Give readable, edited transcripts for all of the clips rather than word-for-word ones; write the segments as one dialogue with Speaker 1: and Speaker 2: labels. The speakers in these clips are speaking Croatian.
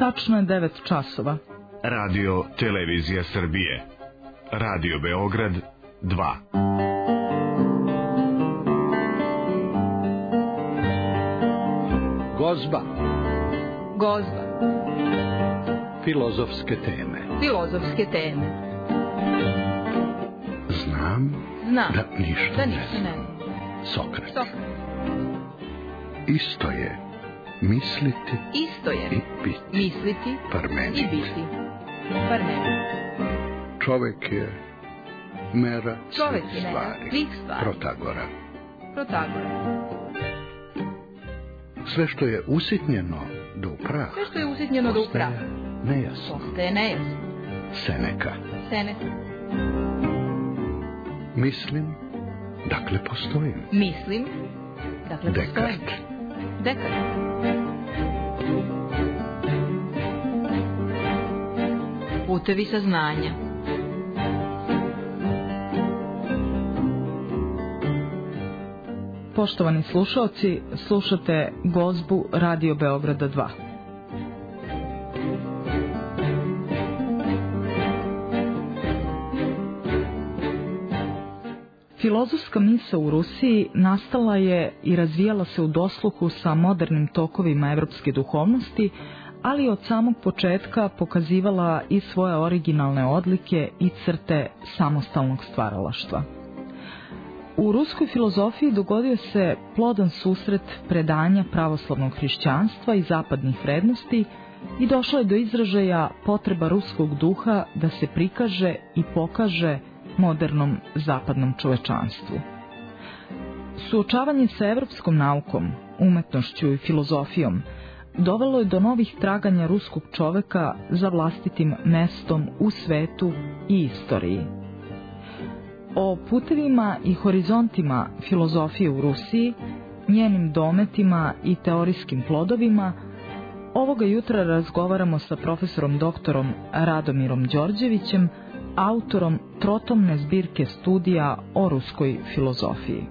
Speaker 1: Tačno je 9 časova.
Speaker 2: Radio Televizija Srbije. Radio Beograd 2.
Speaker 3: Gozba.
Speaker 4: Gozba.
Speaker 3: Filozofske teme.
Speaker 4: Filozofske teme.
Speaker 3: Znam da ništa ne znam. Sokrat. Isto je misliti i biti.
Speaker 4: Misliti
Speaker 3: Parmenid.
Speaker 4: i biti. Parmenid.
Speaker 3: Čovek je mera svih stvari.
Speaker 4: Protagora.
Speaker 3: Sve što je usitnjeno do prah. Postaje nejasno. Seneka. Mislim, dakle postojim. Dekart.
Speaker 4: Putevi saznanja.
Speaker 1: Poštovani slušaoci, slušate Gozbu Radio Beograda 2. Filozofska misao u Rusiji nastala je i razvijala se u dosluhu sa modernim tokovima evropske duhovnosti, ali od samog početka pokazivala i svoje originalne odlike i crte samostalnog stvaralaštva. U ruskoj filozofiji dogodio se plodan susret predanja pravoslavnog hrišćanstva i zapadnih vrednosti i došla je do izražaja potreba ruskog duha da se prikaže i pokaže modernom zapadnom čovečanstvu. Suočavanje sa evropskom naukom, umetnošću i filozofijom dovelo je do novih traganja ruskog čoveka za vlastitim mestom u svetu i istoriji. O putevima i horizontima filozofije u Rusiji, njenim dometima i teorijskim plodovima, ovoga jutra razgovaramo sa profesorom doktorom Radomirom Đorđevićem, autorom trotomne zbirke studija o ruskoj filozofiji.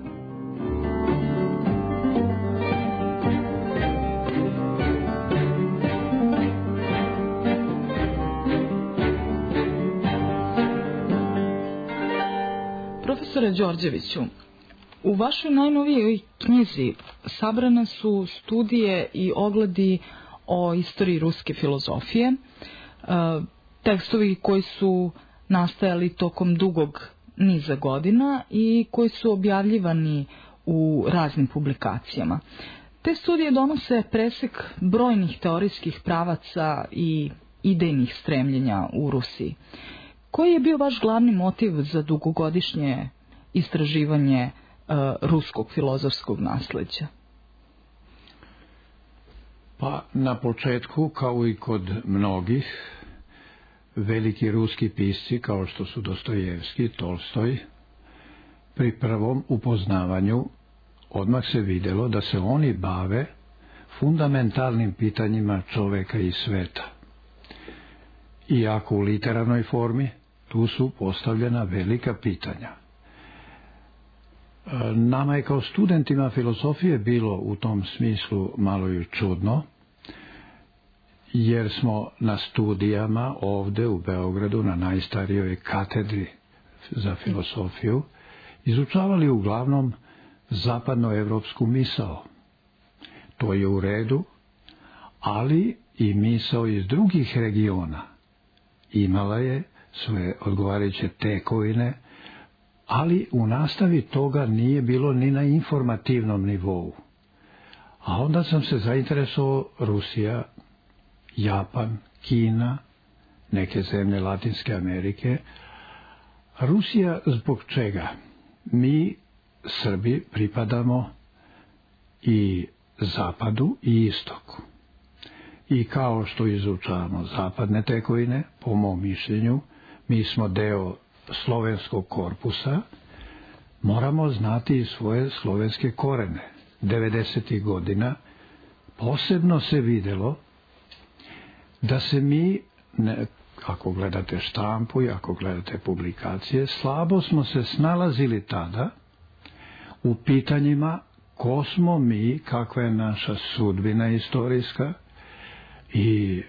Speaker 1: Profesore Đorđeviću, u vašoj najnovijoj knjizi sabrane su studije i ogledi o istoriji ruske filozofije, tekstovi koji su nastajali tokom dugog niza godina i koji su objavljivani u raznim publikacijama. Te studije donose presek brojnih teorijskih pravaca i idejnih stremljenja u Rusiji. Koji je bio vaš glavni motiv za dugogodišnje istraživanje ruskog filozofskog nasleđa?
Speaker 3: Pa na početku, kao i kod mnogih, veliki ruski pisci kao što su Dostojevski, Tolstoj, pri prvom upoznavanju odmah se vidjelo da se oni bave fundamentalnim pitanjima čoveka i sveta. Iako u literarnoj formi, tu su postavljena velika pitanja. Nama je kao studentima filozofije bilo u tom smislu malo i čudno, jer smo na studijama ovde u Beogradu na najstarijoj katedri za filozofiju izučavali uglavnom zapadnoevropsku misao. To je u redu, ali i misao iz drugih regiona imala je svoje odgovarajuće tekovine, ali u nastavi toga nije bilo ni na informativnom nivou. A onda sam se zainteresovao Rusija, Japan, Kina, neke zemlje Latinske Amerike. Rusija zbog čega? Mi, Srbi, pripadamo i zapadu i istoku. I kao što izučavamo zapadne tekovine, po mom mišljenju, mi smo deo slovenskog korpusa, moramo znati i svoje slovenske korene. 90. godina posebno se videlo da se mi, ako gledate štampu i ako gledate publikacije, slabo smo se snalazili tada u pitanjima ko smo mi, kakva je naša sudbina istorijska i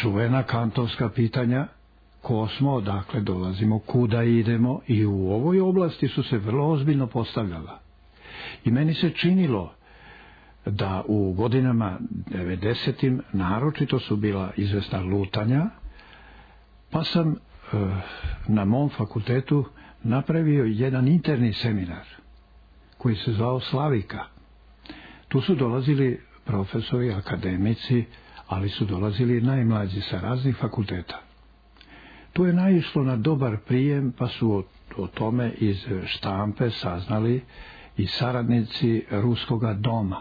Speaker 3: čuvena kantovska pitanja, ko smo, odakle dolazimo, kuda idemo, i u ovoj oblasti su se vrlo ozbiljno postavljala. I meni se činilo da u godinama 90. naročito su bila izvesna lutanja, pa sam na mom fakultetu napravio jedan interni seminar koji se zvao Slavika. Tu su dolazili profesori, akademici, ali su dolazili najmlađi sa raznih fakulteta. Tu je naišlo na dobar prijem, pa su o tome iz štampe saznali i saradnici Ruskoga doma.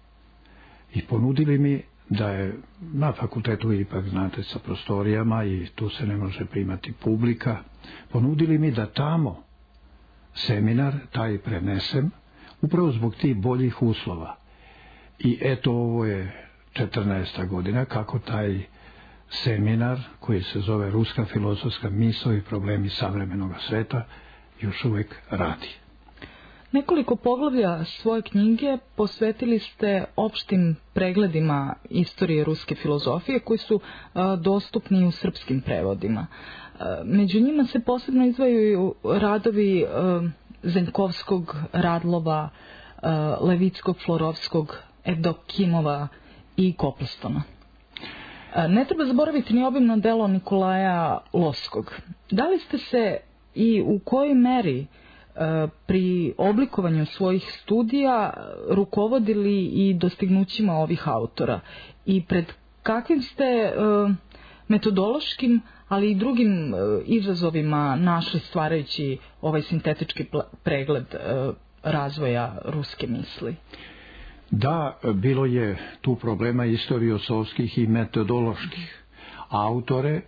Speaker 3: I ponudili mi da je na fakultetu, ipak znate, sa prostorijama i tu se ne može primati publika, ponudili mi da tamo seminar taj prenesem, upravo zbog tih boljih uslova. I eto, ovo je 14. godina kako taj seminar, koji se zove Ruska filozofska misao i problemi savremenog sveta, još uvijek radi.
Speaker 1: Nekoliko poglavlja svoje knjige posvetili ste opštim pregledima istorije ruske filozofije koji su dostupni u srpskim prevodima. Među njima se posebno izdvajaju radovi Zenjkovskog, Radlova, Levickog, Florovskog, Evdokimova i Koplstona. Ne treba zaboraviti ni obimno delo Nikolaja Loskog. Da li ste se i u kojoj meri pri oblikovanju svojih studija rukovodili i dostignućima ovih autora i pred kakvim ste metodološkim, ali i drugim izazovima našli stvarajući ovaj sintetički pregled razvoja ruske misli?
Speaker 3: Da, bilo je tu problema istoriosovskih i metodoloških. Autori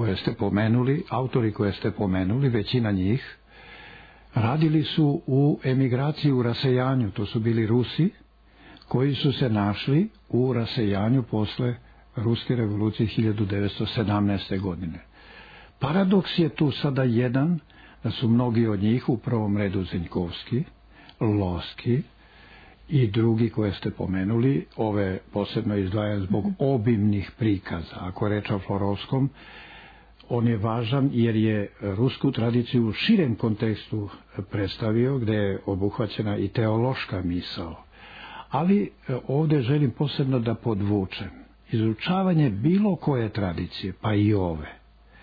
Speaker 3: koje ste pomenuli, većina njih, radili su u emigraciji, u rasejanju. To su bili Rusi koji su se našli u rasejanju posle Ruske revolucije 1917. godine. Paradoks je tu sada jedan, da su mnogi od njih, u prvom redu Zenjkovski, Loski i drugi koje ste pomenuli, ove posebno izdvajam zbog obimnih prikaza. Ako je reč o Florovskom, on je važan jer je rusku tradiciju u širem kontekstu predstavio, gde je obuhvaćena i teološka misao. Ali ovdje želim posebno da podvučem. Izučavanje bilo koje tradicije, pa i ove,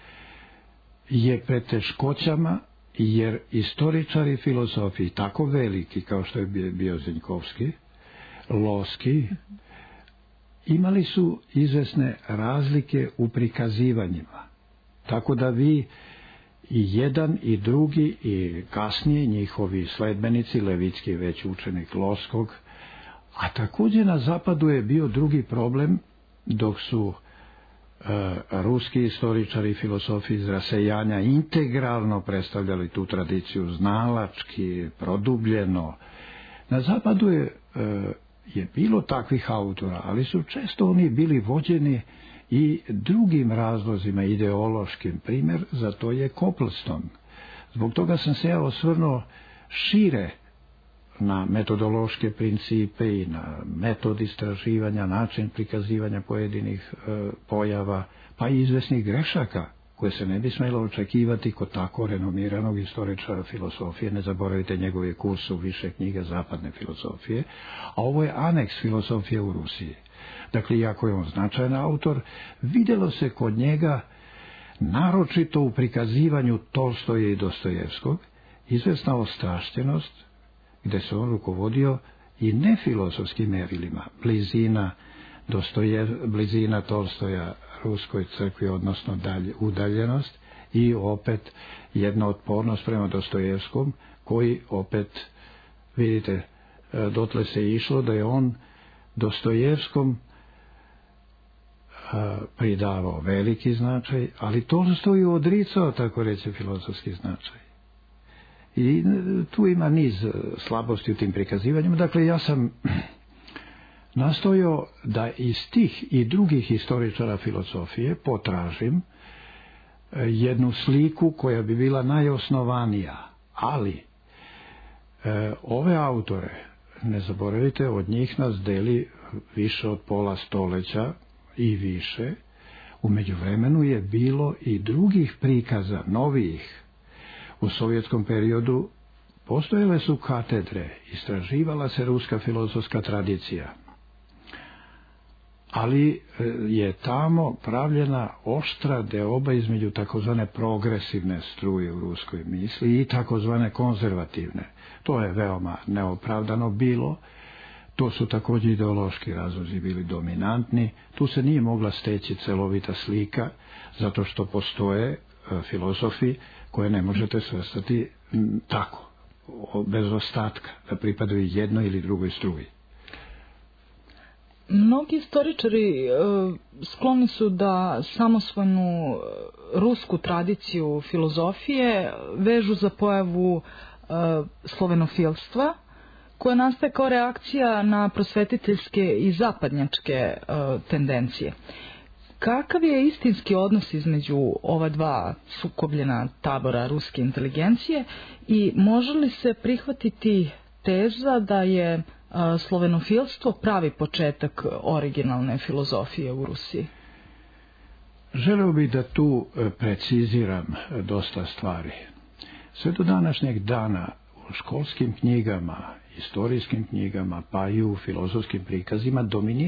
Speaker 3: je pred teškoćama, jer istoričari filozofiji, tako veliki kao što je bio Zenjkovski, Loski, imali su izvesne razlike u prikazivanjima. Tako da vi i jedan i drugi i kasnije njihovi sledbenici, Levicki već učenik Loskog, a također na zapadu je bio drugi problem, dok su ruski istoričari filozofiji iz rasejanja integralno predstavljali tu tradiciju, znalački, produbljeno. Na zapadu je bilo takvih autora, ali su često oni bili vođeni i drugim razlozima ideološkim. Primjer za to je Koplston. Zbog toga sam se ja osvrnuo šire na metodološke principe i na metod istraživanja, način prikazivanja pojedinih pojava, pa i izvesnih grešaka koje se ne bi smjelo očekivati kod tako renomiranog istoričara filozofije. Ne zaboravite, njegov kurs u više knjiga zapadne filozofije, a ovo je aneks filozofije u Rusiji. Dakle, iako je on značajan autor, vidjelo se kod njega, naročito u prikazivanju Tolstoja i Dostojevskog, izvesna ostrašćenost, gde se on rukovodio i nefilozofskim merilima. Blizina Tolstoja Ruskoj crkvi, odnosno udaljenost, i opet jedna otpornost prema Dostojevskom, koji opet, vidite, dotle se išlo da je on Dostojevskom pridavao veliki značaj, ali Tolstoju odricao, tako reći, filozofski značaj. I tu ima niz slabosti u tim prikazivanjima. Dakle, ja sam nastojao da iz tih i drugih istoričara filozofije potražim jednu sliku koja bi bila najosnovanija. Ali ove autore, ne zaboravite, od njih nas deli više od pola stoljeća i više. U međuvremenu je bilo i drugih prikaza, novih. U sovjetskom periodu postojale su katedre, istraživala se ruska filozofska tradicija. Ali je tamo pravljena oštra deoba između takozvane progresivne struje u ruskoj misli i takozvane konzervativne. To je veoma neopravdano bilo. To su također ideološki razlozi bili dominantni. Tu se nije mogla steći celovita slika, zato što postoje filozofi koje ne možete svrstati tako, bez ostatka, da pripadaju jednoj ili drugoj struji.
Speaker 1: Mnogi istoričari skloni su da samosvojnu rusku tradiciju filozofije vežu za pojavu slovenofilstva, koja nastaje kao reakcija na prosvetiteljske i zapadnjačke tendencije. Kakav je istinski odnos između ova dva sukobljena tabora ruske inteligencije i može li se prihvatiti teza da je slovenofilstvo pravi početak originalne filozofije u Rusiji?
Speaker 3: Želeo bih da tu preciziram dosta stvari. Sve do današnjeg dana u školskim knjigama, istorijskim knjigama, pa i u filozofskim prikazima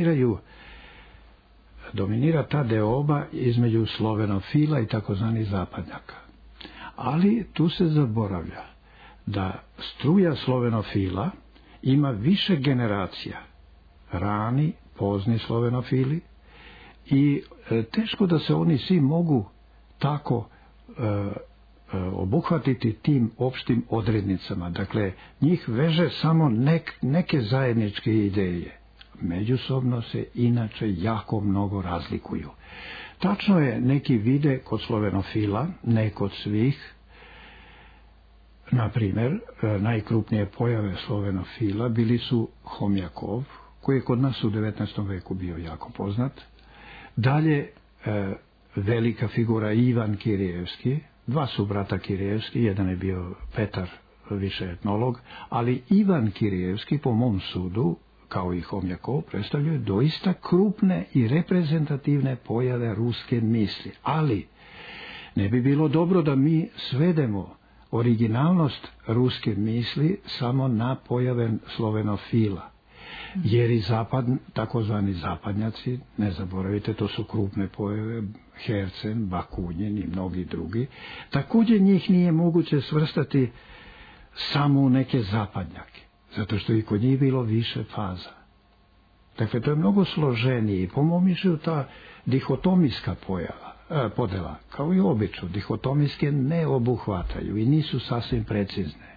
Speaker 3: dominira ta deoba između slovenofila i takozvanih zapadnjaka. Ali tu se zaboravlja da struja slovenofila ima više generacija, rani, pozni slovenofili, i teško da se oni svi mogu tako obuhvatiti tim opštim odrednicama. Dakle, njih veže samo neke zajedničke ideje. Međusobno se inače jako mnogo razlikuju. Tačno je, neki vide kod slovenofila, ne kod svih. Na primjer, najkrupnije pojave slovenofila bili su Homjakov, koji je kod nas u 19. veku bio jako poznat. Dalje, velika figura Ivan Kirijevski. Dva su brata Kirijevski, jedan je bio Petar, više etnolog, ali Ivan Kirijevski, po mom sudu, kao i Homjakov, predstavljaju doista krupne i reprezentativne pojave ruske misli. Ali ne bi bilo dobro da mi svedemo originalnost ruske misli samo na pojave slovenofila. Jer i takozvani zapadnjaci, ne zaboravite, to su krupne pojave, Hercen, Bakunin i mnogi drugi, također njih nije moguće svrstati samo u neke zapadnjake, zato što i kod njih bilo više faza. Dakle, to je mnogo složenije i po mom mišljenju ta dihotomijska podela, kao i obično, dihotomijske ne obuhvataju i nisu sasvim precizne.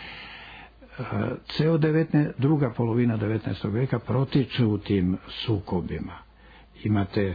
Speaker 3: Druga polovina 19. veka protiče u tim sukobima. Imate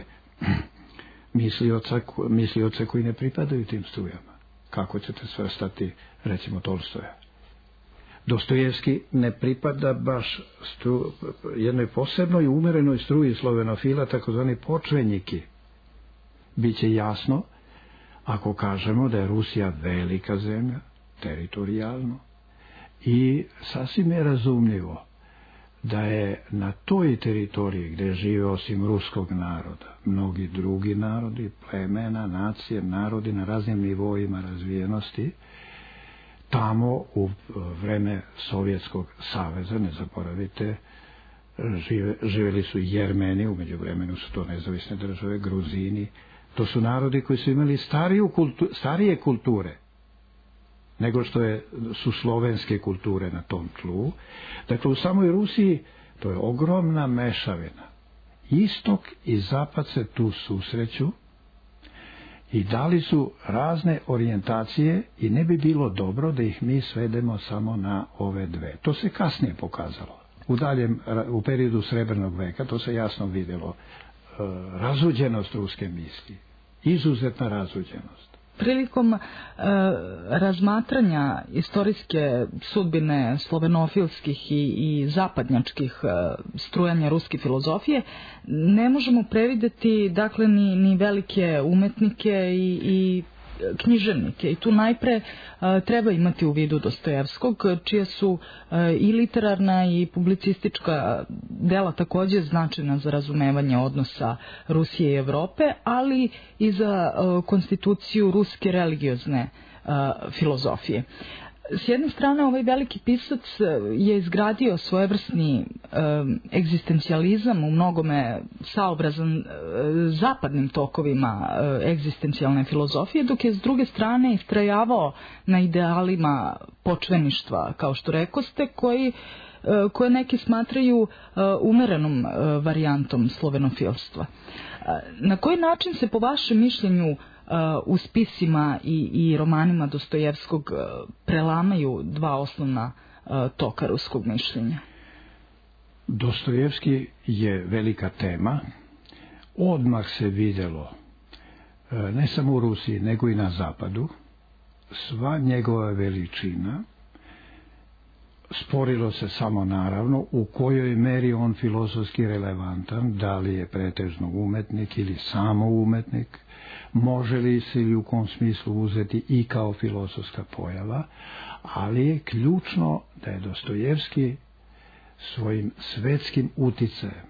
Speaker 3: mislioce koji ne pripadaju tim strujama. Kako ćete svrstati, recimo, Tolstoja? Dostojevski ne pripada baš jednoj posebnoj umerenoj struji slovenofila, takozvani počvenjiki. Biće jasno ako kažemo da je Rusija velika zemlja, teritorijalno, i sasvim je razumljivo da je na toj teritoriji gdje žive osim ruskog naroda mnogi drugi narodi, plemena, nacije, narodi na raznim nivoima razvijenosti. Tamo u vreme Sovjetskog saveza, ne zaboravite, živjeli su Jermeni, u međuvremenu su to nezavisne države, Gruzini. To su narodi koji su imali starije kulture nego što su slovenske kulture na tom tlu. Dakle, u samoj Rusiji to je ogromna mešavina. Istok i zapad se tu susreću i dali su razne orijentacije i ne bi bilo dobro da ih mi svedemo samo na ove dve. To se kasnije pokazalo. U periodu Srebrnog veka to se jasno vidjelo. Razuđenost ruske misli. Izuzetna razuđenost.
Speaker 1: Prilikom razmatranja istorijske sudbine slovenofilskih i zapadnjačkih strujanja ruske filozofije ne možemo prevideti, dakle, ni velike umetnike i književnike i tu najpre treba imati u vidu Dostojevskog, čija su i literarna i publicistička dela takođe značajna za razumevanje odnosa Rusije i Evrope, ali i za konstituciju ruske religiozne filozofije. S jedne strane, ovaj veliki pisac je izgradio svojevrsni egzistencijalizam, u mnogome saobrazan zapadnim tokovima egzistencijalne filozofije, dok je s druge strane istrajavao na idealima počveništva, kao što rekoste, koje neki smatraju umerenom varijantom slovenofilstva. Na koji način se po vašem mišljenju u spisima i romanima Dostojevskog prelamaju dva osnovna toka ruskog mišljenja?
Speaker 3: Dostojevski je velika tema. Odmah se vidjelo, ne samo u Rusiji, nego i na zapadu, sva njegova veličina. Sporilo se samo naravno u kojoj meri on filozofski relevantan, da li je pretežno umetnik ili samo umetnik, može li se ili u kom smislu uzeti i kao filozofska pojava, ali je ključno da je Dostojevski svojim svetskim uticajem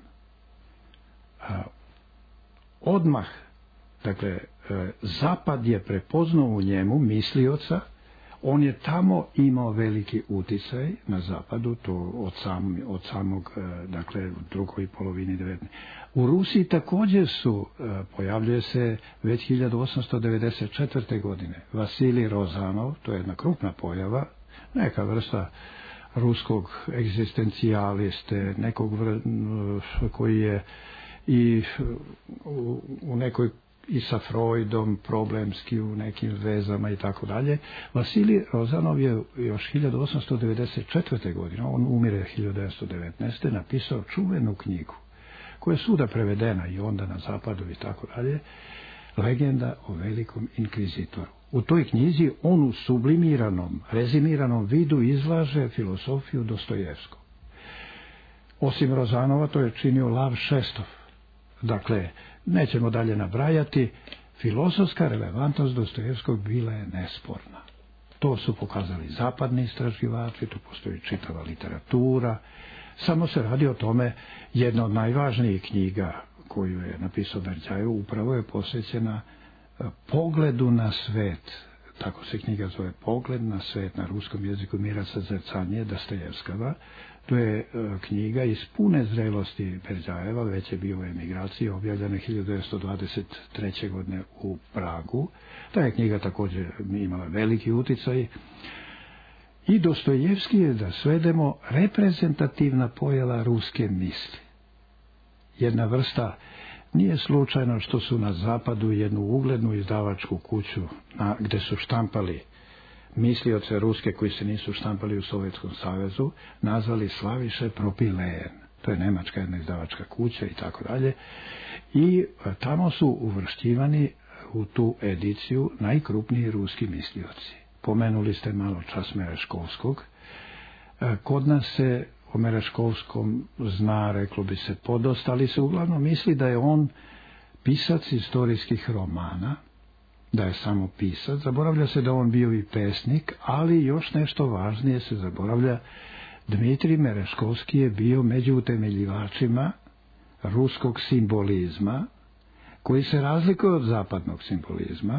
Speaker 3: odmah, dakle, Zapad je prepoznao u njemu mislioca. On je tamo imao veliki uticaj na zapadu, to od samog, dakle, u drugoj polovini 19. U Rusiji također pojavljuje se već 1894. godine Vasilij Rozanov, to je jedna krupna pojava, neka vrsta ruskog egzistencijaliste, nekog koji je i u nekoj i sa Freudom problemski u nekim vezama i tako dalje. Vasilij Rozanov je još 1894. godine, on umire 1919. napisao čuvenu knjigu, koja je svuda prevedena i onda na zapadu i tako dalje, Legenda o velikom inkvizitoru. U toj knjizi on u sublimiranom, rezimiranom vidu izlaže filozofiju Dostojevskog. Osim Rozanova, to je činio Lav Šestov. Dakle, nećemo dalje nabrajati, filozofska relevantnost Dostojevskog bila je nesporna. To su pokazali zapadni istraživači, tu postoji čitava literatura. Samo se radi o tome, jedna od najvažnijih knjiga koju je napisao Berdjajev upravo je posvećena pogledu na svet. Tako se knjiga zove, Pogled na svet, na ruskom jeziku Mira Sazercanje Dostojevskava. To je knjiga iz pune zrelosti Berdjajeva, već je bio u emigraciji, objavljena 1923. godine u Pragu. Ta je knjiga također imala veliki uticaj. I Dostojevski je, da svedemo, reprezentativna pojava ruske misli. Jedna vrsta, nije slučajno što su na zapadu jednu uglednu izdavačku kuću gde su štampali mislioce ruske koji se nisu štampali u Sovjetskom savezu, nazvali Slaviše Propilen. To je nemačka jedna izdavačka kuća i tako dalje. I tamo su uvršćivani u tu ediciju najkrupniji ruski mislioci. Pomenuli ste malo čas Mereškovskog. Kod nas se o Mereškovskom zna, reklo bi se podosta, ali se uglavnom misli da je on pisac istorijskih romana, da je samo pisac. Zaboravlja se da on bio i pesnik, ali još nešto važnije se zaboravlja. Dmitrij Mereškovski je bio među utemeljivačima ruskog simbolizma, koji se razlikuje od zapadnog simbolizma.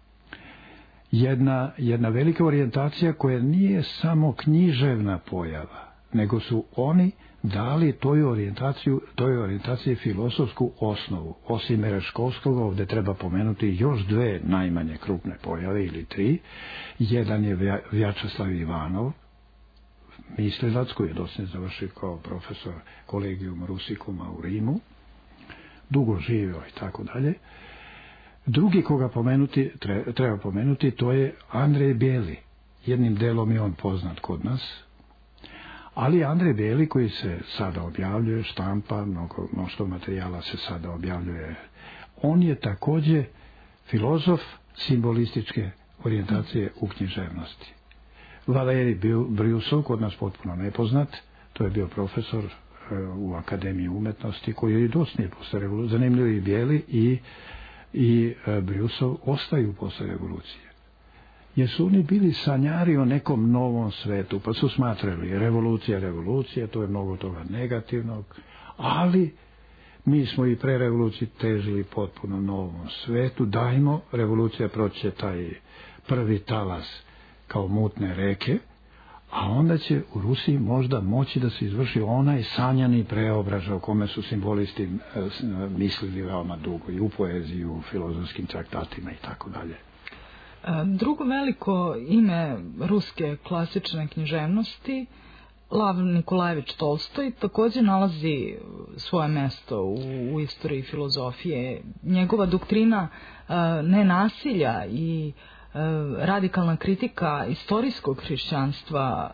Speaker 3: Jedna velika orijentacija koja nije samo književna pojava, nego su oni dali toj orijentaciji filozofsku osnovu. Osim Mereškovskog, ovdje treba pomenuti još dve najmanje krupne pojave ili tri. Jedan je Vjačeslav Ivanov, mislilac koji je doslovno završio kao profesor kolegijum Rusicuma u Rimu, dugo živio i tako dalje. Drugi koga treba pomenuti, to je Andrej Bijeli. Jednim delom je on poznat kod nas, ali Andrej Bijeli koji se sada objavljuje, štampa, mnoštvo materijala se sada objavljuje, on je također filozof simbolističke orijentacije u književnosti. Valerij Brusov, kod nas potpuno nepoznat, to je bio profesor u Akademiji umetnosti, koji je i dosnije postareo, zanimljiv i Bijeli i i Brusov ostaju posle revolucije. Jer su oni bili sanjari o nekom novom svetu, pa su smatrali revolucija, to je mnogo toga negativnog, ali mi smo i pre revolucije težili potpuno novom svetu, dajmo, revolucija proće taj prvi talas kao mutne reke, a onda će u Rusiji možda moći da se izvrši onaj sanjani preobražaj o kome su simbolisti mislili veoma dugo, i u poeziji, i u filozofskim traktatima i tako dalje.
Speaker 1: Drugo veliko ime ruske klasične književnosti, Lav Nikolajević Tolstoj, također nalazi svoje mesto u istoriji filozofije. Njegova doktrina nenasilja i radikalna kritika istorijskog hrišćanstva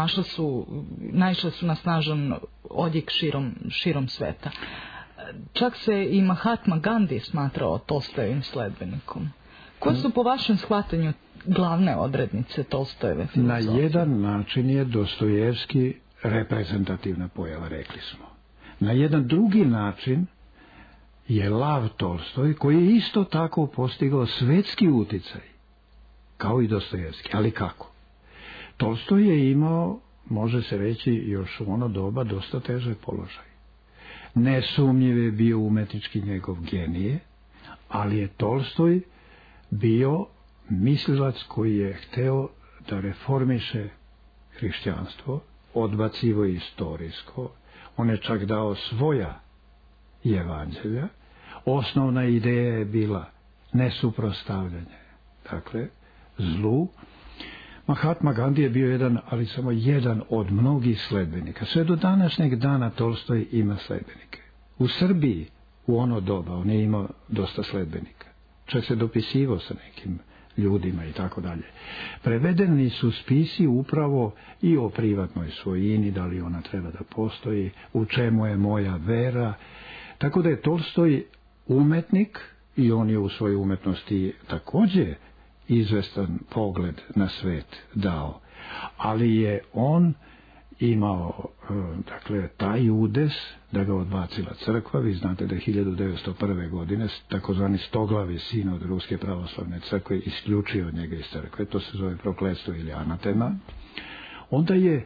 Speaker 1: naišle su na snažan odjek širom sveta. Čak se i Mahatma Gandhi smatrao Tolstojevim sledbenikom. Koje su po vašem shvatanju glavne odrednice Tolstojeve filozofije?
Speaker 3: Na jedan način je Dostojevski reprezentativna pojava, rekli smo. Na jedan drugi način je Lav Tolstoj, koji je isto tako postigao svetski uticaj, kao i Dostojevski. Ali kako? Tolstoj je imao, može se reći, još u ono doba dosta težak položaj. Nesumnjiv je bio umetnički njegov genije, ali je Tolstoj bio mislilac koji je hteo da reformiše hrišćanstvo, odbacivo istorijsko. On je čak dao svoja evanđelja. Osnovna ideja je bila nesuprostavljanje, dakle, zlu. Mahatma Gandhi je bio jedan, ali samo jedan od mnogih sledbenika. Sve do današnjeg dana Tolstoj ima sledbenike. U Srbiji, u ono doba, on je imao dosta sledbenika. Čak se dopisivao sa nekim ljudima i tako dalje. Prevedeni su spisi upravo i o privatnoj svojini, da li ona treba da postoji, u čemu je moja vera. Tako da je Tolstoj umetnik i on je u svojoj umetnosti također izvestan pogled na svet dao. Ali je on imao, dakle, taj udes da ga odbacila crkva. Vi znate da je 1901. godine takozvani Stoglavi sinod Ruske pravoslavne crkve isključio njega iz crkve. To se zove prokletstvo ili anatema. Onda je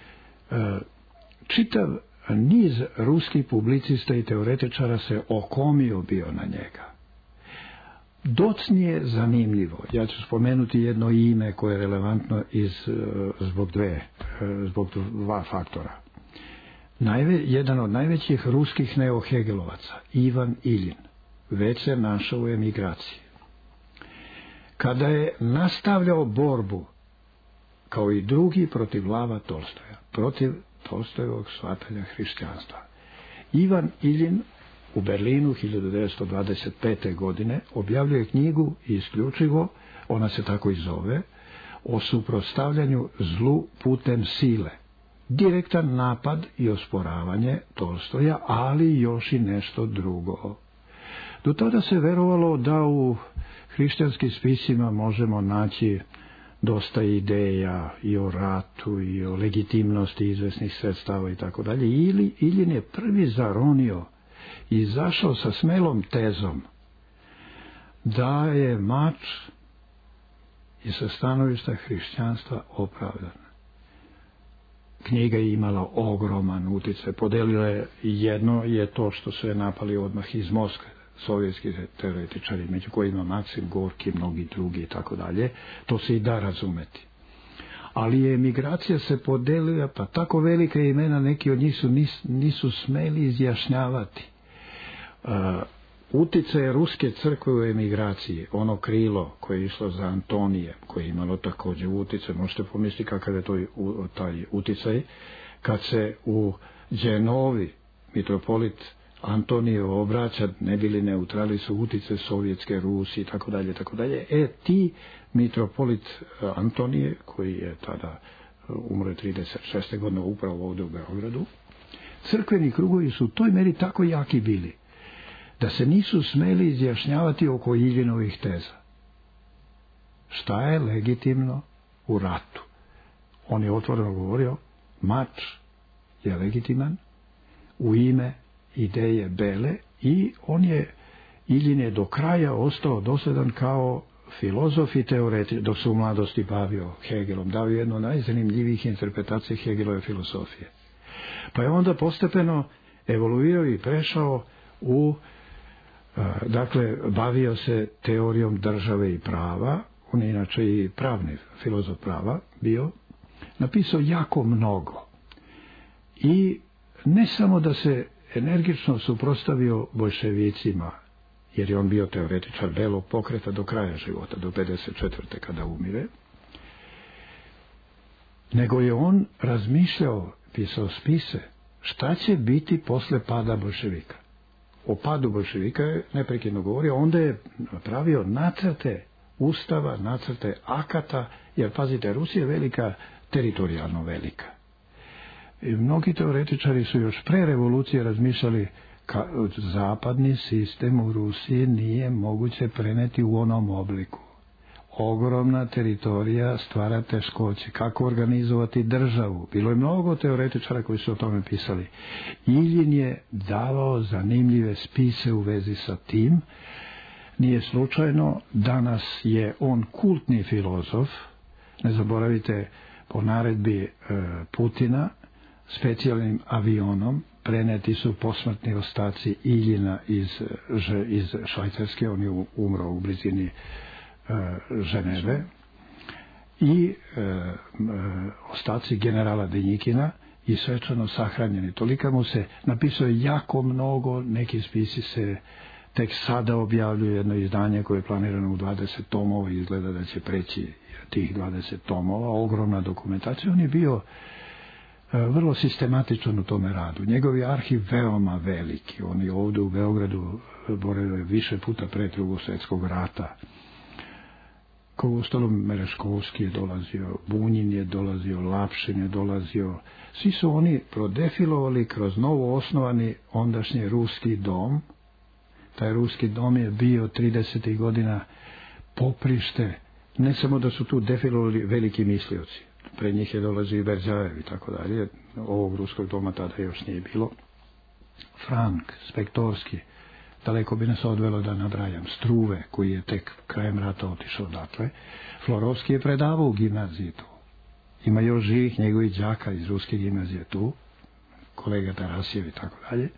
Speaker 3: čitav niz ruskih publicista i teoretičara se okomio bio na njega. Docnije zanimljivo. Ja ću spomenuti jedno ime koje je relevantno zbog dva faktora. Jedan od najvećih ruskih neohegelovaca, Ivan Iljin, već se našao u emigraciji. Kada je nastavljao borbu, kao i drugi, protiv Lava Tolstoja, protiv Tolstojevog shvatanja hrišćanstva, Ivan Iljin u Berlinu 1925. godine objavljuje knjigu i isključivo, ona se tako i zove, o suprotstavljanju zlu putem sile. Direktan napad i osporavanje Tolstoja, ali još i nešto drugo. Do tada se verovalo da u hrišćanskim spisima možemo naći dosta ideja i o ratu i o legitimnosti izvesnih sredstava i tako dalje. Iljin je prvi zaronio i izašao sa smelom tezom da je mač i sa stanovišta hrišćanstva opravdan. Knjiga je imala ogroman uticaj. Podelila je jedno je to što su je napali odmah iz Moskve, sovjetski teoretičari, među kojima Maksim Gorki, mnogi drugi i tako dalje. To se i da razumeti. Ali je emigracija se podelila, pa tako velika imena, neki od njih nisu smeli izjašnjavati. Uticaj ruske crkve u emigraciji, ono krilo koje je išlo za Antonije, koje je imalo također uticaj, možete pomisliti kakav je taj uticaj, kad se u Genovi mitropolit Antonije obraća, ne bili neutrali su uticaj sovjetske Rusije i tako dalje, tako dalje. Ti mitropolit Antonije, koji je tada umro 36. godine upravo ovdje u Beogradu, crkveni krugovi su u toj meri tako jaki bili da se nisu smeli izjašnjavati oko Iljinovih teza. Šta je legitimno u ratu? On je otvoreno govorio, mač je legitiman u ime ideje bele, i on je Iljin je do kraja ostao dosadan kao filozof i teoretičar, dok se u mladosti bavio Hegelom, dao jednu od najzanimljivijih interpretacija Hegelove filozofije. Pa je onda postepeno evoluirao i prešao u, dakle, bavio se teorijom države i prava, on je inače i pravni filozof prava bio, napisao jako mnogo. I ne samo da se energično suprotstavio boljševicima, jer je on bio teoretičar belog pokreta do kraja života, do 54. kada umire, nego je on razmišljao, pisao spise, šta će biti posle pada boljševika. O padu boljševika je neprekidno govorio, onda je pravio nacrte ustava, nacrte akata, jer pazite, Rusija je velika, teritorijalno velika. I mnogi teoretičari su još pre revolucije razmišljali zapadni sistem u Rusiji nije moguće preneti u onom obliku. Ogromna teritorija stvara teškoće. Kako organizovati državu? Bilo je mnogo teoretičara koji su o tome pisali. Iljin je davao zanimljive spise u vezi sa tim. Nije slučajno, danas je on kultni filozof. Ne zaboravite, po naredbi Putina, specijalnim avionom preneti su posmrtni ostaci Iljina iz Švajcarske, on je umro u blizini Ženeve, i ostaci generala Denjikina i svečano sahranjeni. Tolika mu se napisao jako mnogo, neki spisi se tek sada objavljuju, jedno izdanje koje je planirano u 20 tomova, izgleda da će preći tih 20 tomova, ogromna dokumentacija. On je bio vrlo sistematičan u tome radu. Njegov je arhiv veoma veliki. On je ovdje u Beogradu boravio više puta pre Drugog svjetskog rata. Kao u ostalom Mereškovski je dolazio, Bunjin je dolazio, Lapšin je dolazio. Svi su oni prodefilovali kroz novo osnovani ondašnji ruski dom. Taj ruski dom je bio 30. godina poprište. Ne samo da su tu defilovali veliki mislioci. Pre njih je dolazio i Berđajev i tako dalje. Ovog ruskog doma tada još nije bilo. Frank, Spektorski, daleko bi nas odvelo da nabrajam. Struve, koji je tek krajem rata otišao odatle. Florovski je predavao u gimnaziji tu. Ima još živih njegovih đaka iz ruske gimnazije tu. Kolega Tarasijev i tako dalje.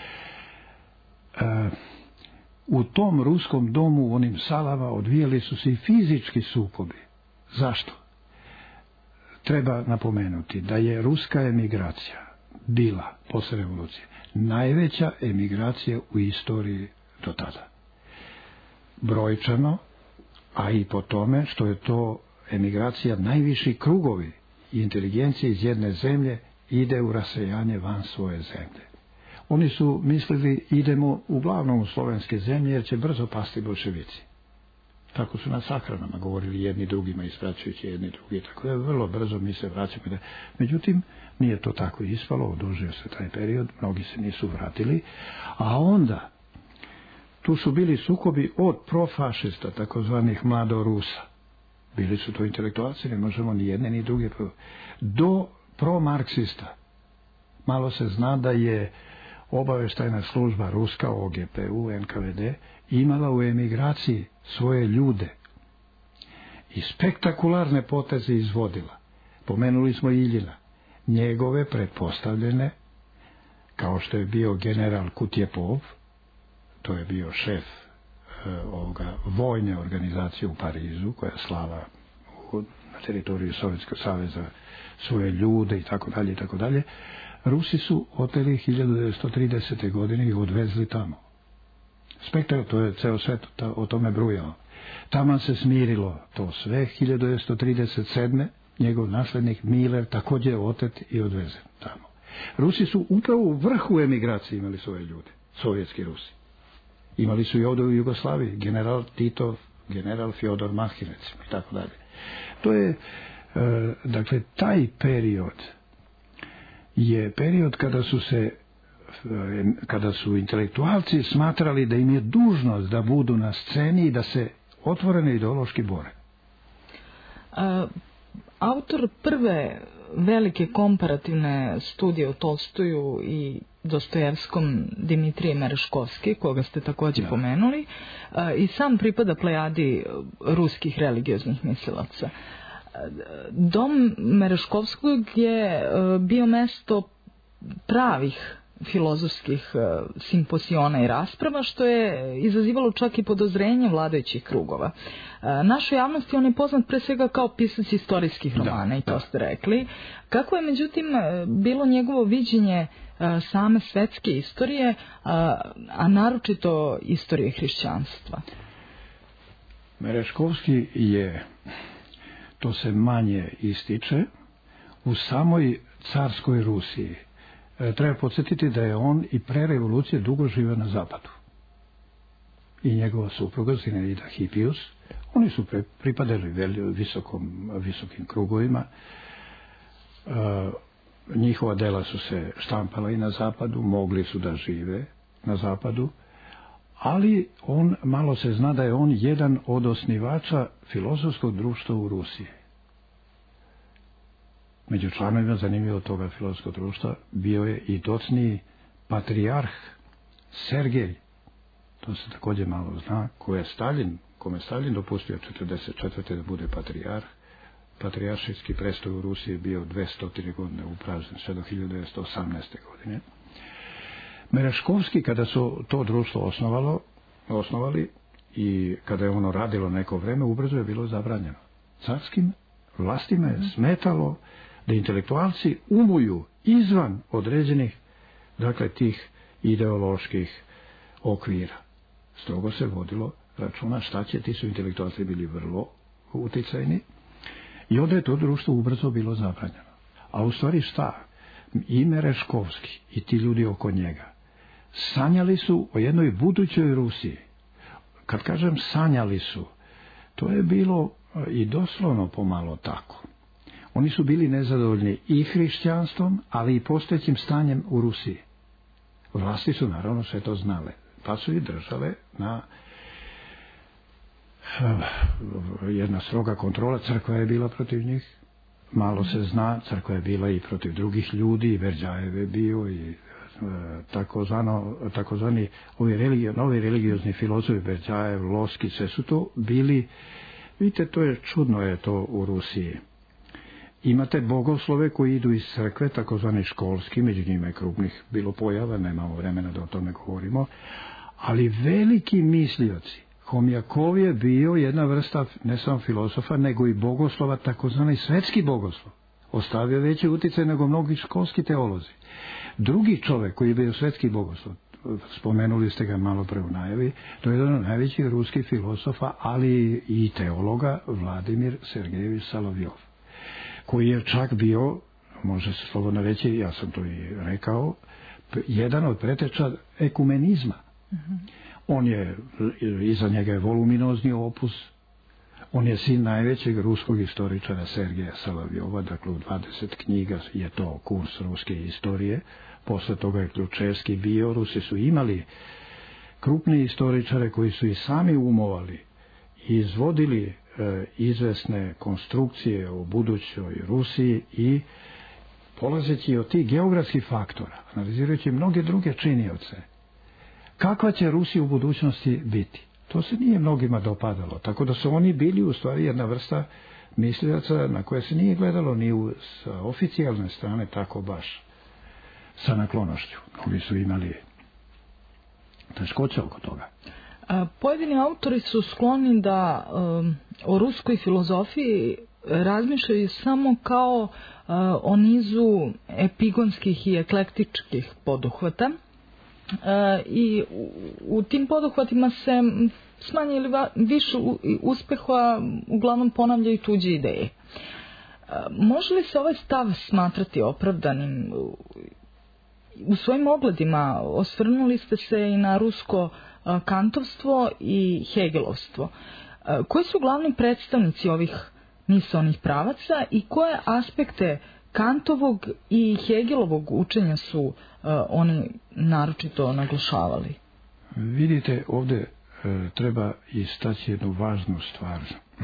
Speaker 3: U tom ruskom domu, u onim salama, odvijali su se i fizički sukobi. Zašto? Treba napomenuti da je ruska emigracija bila, posle revolucije, najveća emigracija u istoriji do tada. Brojčano, a i po tome što je to emigracija najviši krugovi i inteligencije iz jedne zemlje ide u rasejanje van svoje zemlje. Oni su mislili idemo uglavnom u slovenske zemlje jer će brzo pasti boljševici. Tako su na sahranama govorili jedni drugima, ispraćujući jedni drugi, tako da vrlo brzo mi se vraćamo. Međutim, nije to tako ispalo, odužio se taj period, mnogi se nisu vratili, a onda tu su bili sukobi od profašista, takozvanih mladorusa, bili su to intelektualci, ne možemo ni jedne ni druge, do promarksista. Malo se zna da je obaveštajna služba ruska, OGPU, NKVD, imala u emigraciji svoje ljude i spektakularne poteze izvodila. Pomenuli smo Iljina. Njegove pretpostavljene, kao što je bio general Kutjepov, to je bio šef vojne organizacije u Parizu, koja slava na teritoriju Sovjetskog saveza svoje ljude i tako dalje i tako dalje. Rusi su oteli 1930. godine i odvezli tamo. Spektar, to je ceo svet o tome brujao. Tamo se smirilo to sve. 1937. njegov naslednik Miller također je otet i odvezen tamo. Rusi su upravo u vrhu emigracije imali svoje ljude, sovjetski Rusi. Imali su i ovdje u Jugoslaviji, general Titov, general Fjodor Mahinec i tako dalje. To je, dakle, taj period je period kada su intelektualci smatrali da im je dužnost da budu na sceni i da se otvoreno ideološki bore.
Speaker 1: Autor prve velike komparativne studije o Tolstoju i Dostojevskom Dimitrije Mereškovski, koga ste također pomenuli, i sam pripada plejadi ruskih religioznih mislilaca. Dom Mereškovskog je bio mesto pravih filozofskih simposiona i rasprava, što je izazivalo čak i podozrenje vladajućih krugova. Našoj javnosti on je poznat pre svega kao pisac istorijskih romana, i to ste rekli. Kako je međutim bilo njegovo viđenje same svetske istorije, a naročito istorije hrišćanstva?
Speaker 3: Mereškovski je, to se manje ističe, u samoj carskoj Rusiji. Treba podsjetiti da je on i pre revolucije dugo živio na zapadu. I njegova supruga Zinaida Hippius, oni su pripadali visokim krugovima. Njihova dela su se štampala i na zapadu, mogli su da žive na zapadu, ali on, malo se zna da je on jedan od osnivača filozofskog društva u Rusiji. Među članovima zanimljivo toga filozofskog društva bio je i docniji patrijarh Sergej, to se također malo zna, kome Stalin dopustio 1944. da bude patrijarh. Patrijaršijski prestoj u Rusiji je bio 200 godine upražnjen, sve do 1918. godine. Mereškovski, kada su to društvo osnovali i kada je ono radilo neko vreme, ubrzo je bilo zabranjeno. Carskim vlastima je smetalo da intelektualci umuju izvan određenih, dakle, tih ideoloških okvira. Strogo se vodilo računa šta će, ti su intelektualci bili vrlo uticajni i onda je to društvo ubrzo bilo zabranjeno. A u stvari šta? I Mereškovski i ti ljudi oko njega sanjali su o jednoj budućoj Rusiji. Kad kažem sanjali su, to je bilo i doslovno pomalo tako. Oni su bili nezadovoljni i hrišćanstvom, ali i postojećim stanjem u Rusiji. Vlasti su naravno sve to znale, pa su i držale na jedna stroga kontrola. Crkva je bila protiv njih, malo se zna, crkva je bila i protiv drugih ljudi, Verdjajev je bio i takozvani novi religiozni filozofi, Verdjajev, Loski, sve su to bili. Vidite, to je čudno je to u Rusiji. Imate bogoslove koji idu iz crkve, takozvani školski, među njima je krupnih bilo pojava, nemamo vremena da o tome govorimo, ali veliki mislioci. Homjakov je bio jedna vrsta ne samo filozofa, nego i bogoslova, takozvani svetski bogoslov. Ostavio veći utjecaj nego mnogi školski teolozi. Drugi čovjek koji je bio svetski bogoslov, spomenuli ste ga malo pre u najavi, to je jedan od najvećih ruskih filozofa, ali i teologa, Vladimir Sergejević Solovjov, koji je čak bio, može se slobodno reći, ja sam to i rekao, jedan od preteča ekumenizma. On je, iza njega je voluminozni opus, on je sin najvećeg ruskog istoričara Sergeja Solovjova, dakle u 20 knjiga je to kurs ruske istorije, posle toga je Ključevski bio, Rusi su imali krupne istoričare koji su i sami umovali i izvodili izvesne konstrukcije o budućoj Rusiji i polazeći od tih geografskih faktora, analizirajući mnoge druge činioce, kakva će Rusija u budućnosti biti. To se nije mnogima dopadalo, tako da su oni bili u stvari jedna vrsta mislilaca na koje se nije gledalo ni sa oficijalne strane tako baš sa naklonošću. Mnogi su imali teškoće oko toga.
Speaker 1: Pojedini autori su skloni da o ruskoj filozofiji razmišljaju samo kao o nizu epigonskih i eklektičkih poduhvata. I u tim poduhvatima se smanje ili više uspeha uglavnom ponavljaju tuđe ideje. Može li se ovaj stav smatrati opravdanim? U svojim ogledima osvrnuli ste se i na rusko kantovstvo i hegelovstvo. Koji su glavni predstavnici ovih misaonih pravaca i koje aspekte Kantovog i Hegelovog učenja su oni naročito naglašavali?
Speaker 3: Vidite, ovdje treba istaći jednu važnu stvar.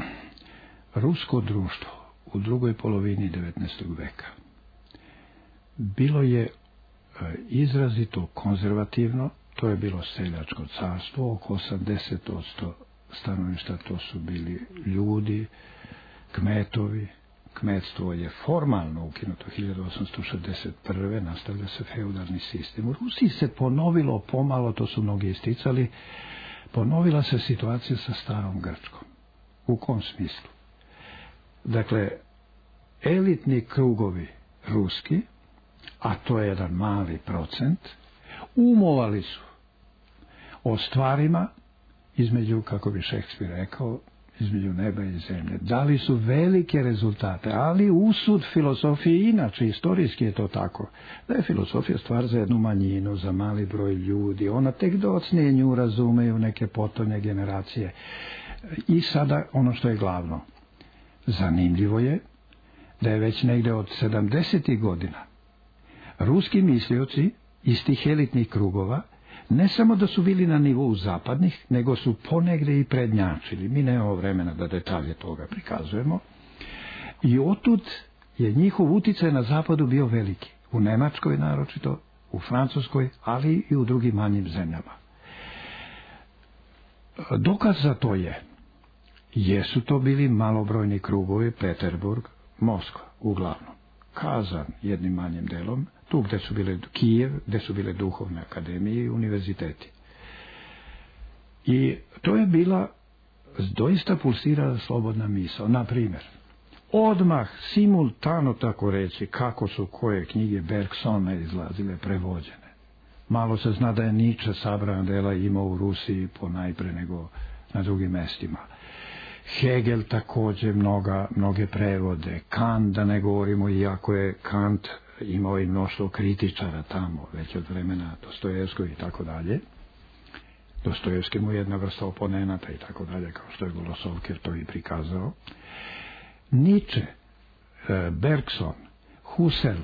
Speaker 3: Rusko društvo u drugoj polovini 19. veka bilo je izrazito konzervativno, to je bilo seljačko carstvo, oko 80% stanovništva to su bili ljudi, kmetovi. Kmetstvo je formalno ukinuto 1861. Nastavlja se feudalni sistem. U Rusiji se ponovilo pomalo, to su mnogi isticali, ponovila se situacija sa starom Grčkom. U kom smislu? Dakle, elitni krugovi ruski, a to je jedan mali procent, umovali su o stvarima između, kako bi Šekspir rekao, između neba i zemlje. Dali su velike rezultate, ali usud filozofije, inače, istorijski je to tako, da je filozofija stvar za jednu manjinu, za mali broj ljudi. Ona tek docnije nju razumeju neke potonje generacije. I sada ono što je glavno. Zanimljivo je da je već negde od 70. godina ruski mislioci iz tih elitnih krugova ne samo da su bili na nivou zapadnih, nego su ponegde i prednjačili. Mi nemamo vremena da detalje toga prikazujemo. I otud je njihov uticaj na zapadu bio veliki. U Nemačkoj naročito, u Francuskoj, ali i u drugim manjim zemljama. Dokaz za to jesu to bili malobrojni krugovi, Peterburg, Moskva, uglavnom. Kazan jednim manjim delom, tu gde su bile Kijev, gde su bile duhovne akademije i univerziteti. I to je bila doista pulsirala slobodna misao. Na primjer, odmah, simultano tako reći, kako su koje knjige Bergsona izlazile prevođene. Malo se zna da je Nietzsche sabrana dela imao u Rusiji ponajpre nego na drugim mestima. Hegel također mnoge prevode, Kant, da ne govorimo, iako je Kant imao i mnoštvo kritičara tamo, već od vremena Dostojevskog i tako dalje. Dostojevski mu je jedna vrsta oponenata i tako dalje, kao što je Golosovker to i prikazao. Nietzsche, Bergson, Husserl,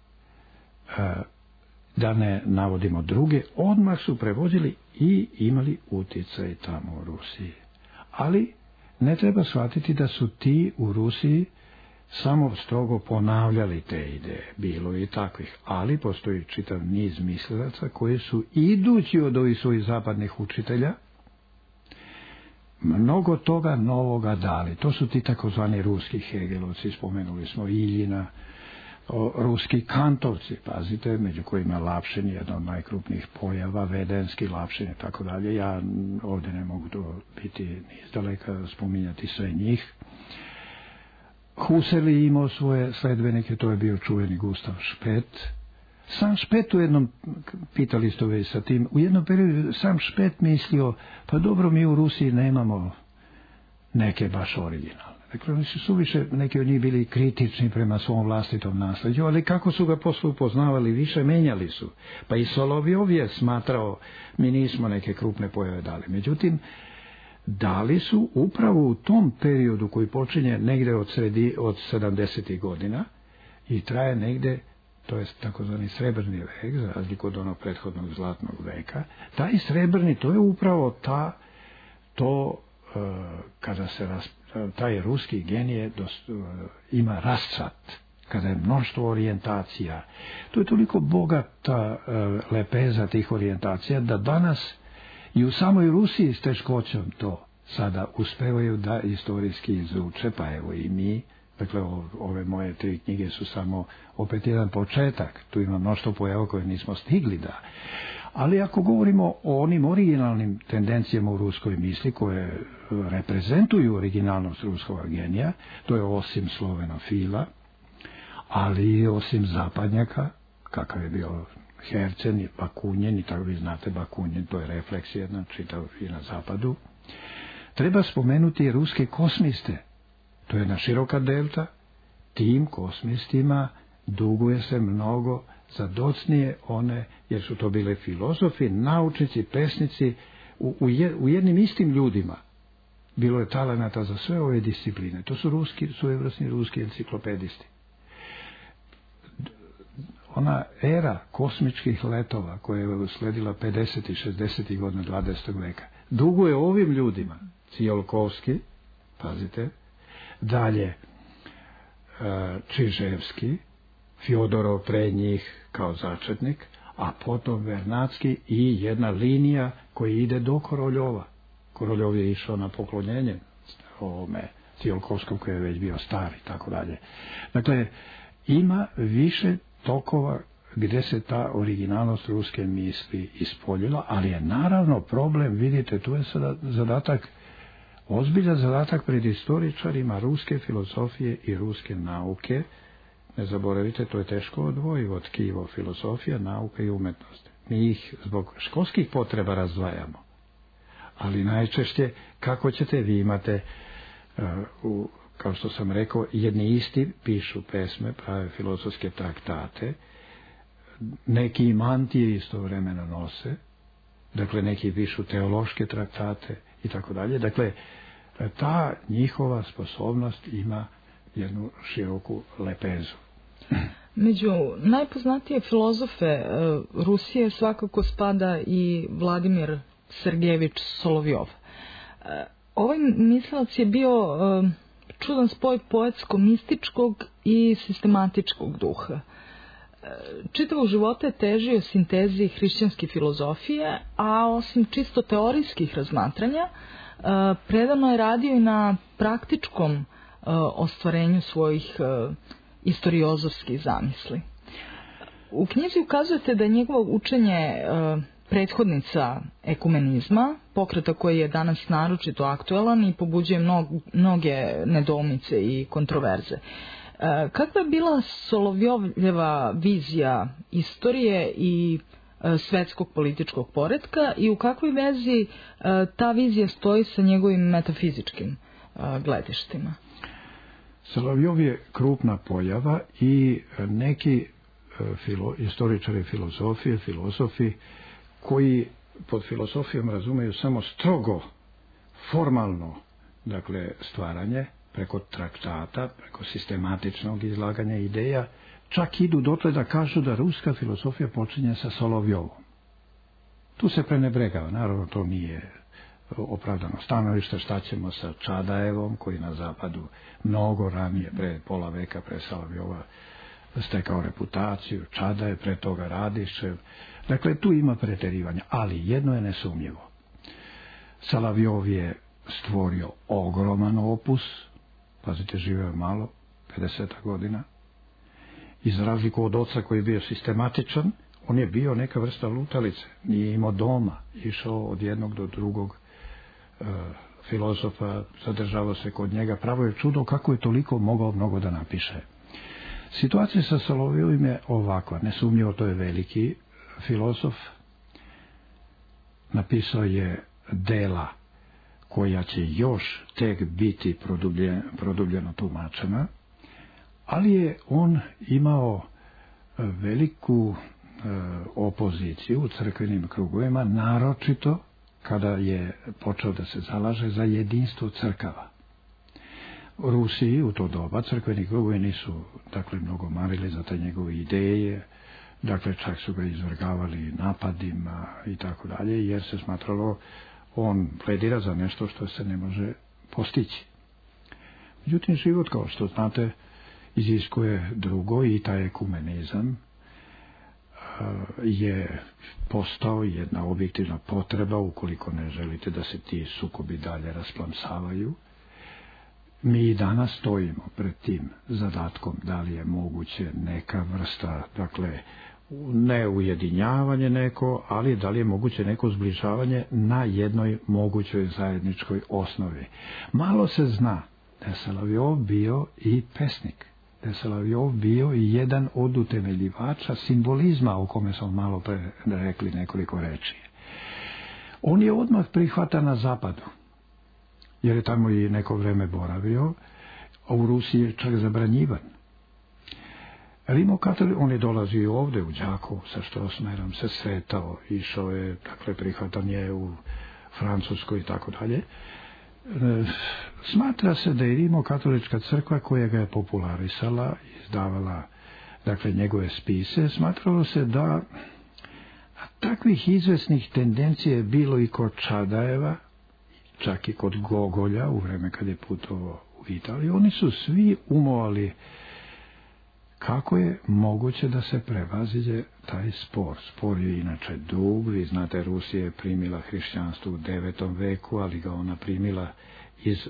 Speaker 3: da ne navodimo druge, odmah su prevodili i imali utjecaj tamo u Rusiji. Ali ne treba shvatiti da su ti u Rusiji samo strogo ponavljali te ideje. Bilo i takvih, ali postoji čitav niz mislilaca koji su, idući od ovih svojih zapadnih učitelja, mnogo toga novoga dali. To su ti takozvani ruski Hegelovci, spomenuli smo Iljina, ruski Kantovci, pazite, među kojima Lapšin, jedna od najkrupnijih pojava, Vedenski, Lapšin i tako dalje. Ja ovdje ne mogu to biti ni izdaleka spominjati sve njih. Husserl je imao svoje sledbenike, to je bio čuveni Gustav Špet. Sam Špet u jednom, pitali ste već sa tim, u jednom periodu sam Špet mislio, pa dobro, mi u Rusiji nemamo neke baš originalne. Dakle, oni su suviše, neki od njih bili kritični prema svom vlastitom nasleđu, ali kako su ga posle upoznavali, više menjali su. Pa i Solovjov je smatrao, mi nismo neke krupne pojave dali. Međutim, dali su upravo u tom periodu koji počinje negde od 70. godina i traje negde, to je takozvani srebrni vek, za razliku od onog prethodnog zlatnog veka. Taj srebrni, to je upravo kada se taj ruski genije ima rascvat, kada je mnoštvo orijentacija. To je toliko bogata lepeza tih orijentacija da danas i u samoj Rusiji s teškoćom to sada uspevaju da istorijski izuče, pa evo i mi. Dakle, ove moje 3 knjige su samo opet jedan početak. Tu ima mnoštvo pojava koje nismo stigli da. Ali ako govorimo o onim originalnim tendencijama u ruskoj misli koje reprezentuju originalnost ruskog genija, to je osim slovenofila, ali i osim zapadnjaka, kakav je bio Hercen i Bakunin, i tako vi znate Bakunin, to je refleks jedan čitav i na zapadu. Treba spomenuti ruske kosmiste. To je jedna široka delta. Tim kosmistima duguje se mnogo za docnije one, jer su to bile filozofi, naučnici, pesnici, u jednim istim ljudima. Bilo je talenata za sve ove discipline. To su svojevrsni ruski enciklopedisti. Ona era kosmičkih letova koja je usledila 50. i 60. godina 20. veka duguje ovim ljudima. Cijolkovski, pazite, dalje Čiževski, Fjodorov pred njih kao začetnik, a potom Vernadski i jedna linija koja ide do Koroljova. Koroljov je išao na poklonjenje ovome Cijolkovskom koji je već bio star i tako dalje. Dakle, ima više tokova gdje se ta originalnost ruske misli ispoljila, ali je naravno problem, vidite, tu je sada zadatak, ozbiljan zadatak pred istoričarima ruske filozofije i ruske nauke. Ne zaboravite, to je teško odvojivo tkivo, filozofija, nauka i umetnost. Mi ih zbog školskih potreba razdvajamo. Ali najčešće, kako ćete, vi imate, kao što sam rekao, jedni isti pišu pesme, prave filozofske traktate, neki mantije istovremeno nose, dakle neki pišu teološke traktate i tako dalje. Dakle, ta njihova sposobnost ima jednu široku lepezu.
Speaker 1: Među najpoznatije filozofe Rusije svakako spada i Vladimir Sergejević Solovjov. Ovaj mislilac je bio čudan spoj poetsko-mističkog i sistematičkog duha. Čitavog života je težio sintezi hrišćanske filozofije, a osim čisto teorijskih razmatranja, predano je radio i na praktičkom ostvarenju svojih istoriozovskih zamisli. U knjizi ukazujete da je njegovo učenje prethodnica ekumenizma, pokreta koji je danas naročito aktuelan i pobuđuje mnoge nedoumice i kontroverze. Kakva je bila Solovjovljeva vizija istorije i svetskog političkog poretka i u kakvoj vezi ta vizija stoji sa njegovim metafizičkim gledištima?
Speaker 3: Solovjov je krupna pojava i neki istoričari filozofije, filozofi koji pod filozofijom razumeju samo strogo formalno, dakle, stvaranje preko traktata, preko sistematičnog izlaganja ideja, čak idu dotle da kažu da ruska filozofija počinje sa Solovjovom. Tu se prenebregava, naravno to nije opravdano stanovište. Šta ćemo sa Čadajevom, koji na zapadu mnogo ranije, pre pola veka pre Solovjova, stekao reputaciju, Čadajev, pre toga Radišev. Dakle, tu ima preterivanja, ali jedno je nesumnjivo. Solovjov je stvorio ogroman opus, pazite, živeo je malo, 50 godina, i za razliku od oca koji je bio sistematičan, on je bio neka vrsta lutalice, nije imao doma, išao od jednog do drugog filozofa, zadržavao se kod njega, pravo je čudo kako je toliko mogao mnogo da napiše. Situacija sa Solovjovim je ovakva, nesumnjivo to je veliki filozof, napisao je dela koja će još tek biti produbljeno tumačena, ali je on imao veliku opoziciju u crkvenim krugovima, naročito kada je počeo da se zalaže za jedinstvo crkava. U Rusiji u to doba crkveni krugovi nisu, dakle, mnogo marili za te njegove ideje, dakle, čak su ga izvrgavali napadima i tako dalje, jer se smatralo on pledira za nešto što se ne može postići. Međutim, život, kao što znate, iziskuje drugo i taj ekumenizam je postao jedna objektivna potreba ukoliko ne želite da se ti sukobi dalje rasplamsavaju. Mi i danas stojimo pred tim zadatkom da li je moguće neka vrsta, dakle, ne ujedinjavanje neko, ali da li je moguće neko zbližavanje na jednoj mogućoj zajedničkoj osnovi. Malo se zna da je Solovjov bio i pesnik, da je Solovjov bio i jedan od utemeljivača simbolizma o kome smo malo pre rekli nekoliko reči. On je odmah prihvatan na zapadu, jer je tamo i neko vreme boravio, a u Rusiji je čak zabranjivan. Rimokatolik, on je dolazio ovde u Đakovu sa Štrosmajerom, se sretao, išao je, dakle, prihvatan je u Francuskoj i tako dalje. Smatra se da je Rimokatolička crkva koja ga je popularisala, izdavala, dakle, njegove spise, smatralo se da takvih izvesnih tendencija je bilo i kod Čadajeva, čak i kod Gogolja u vreme kad je putovao u Italiju. Oni su svi umovali kako je moguće da se prevaziđe taj spor. Spor je inače dug, vi znate, Rusija je primila hrišćanstvo u 9. veku, ali ga ona primila iz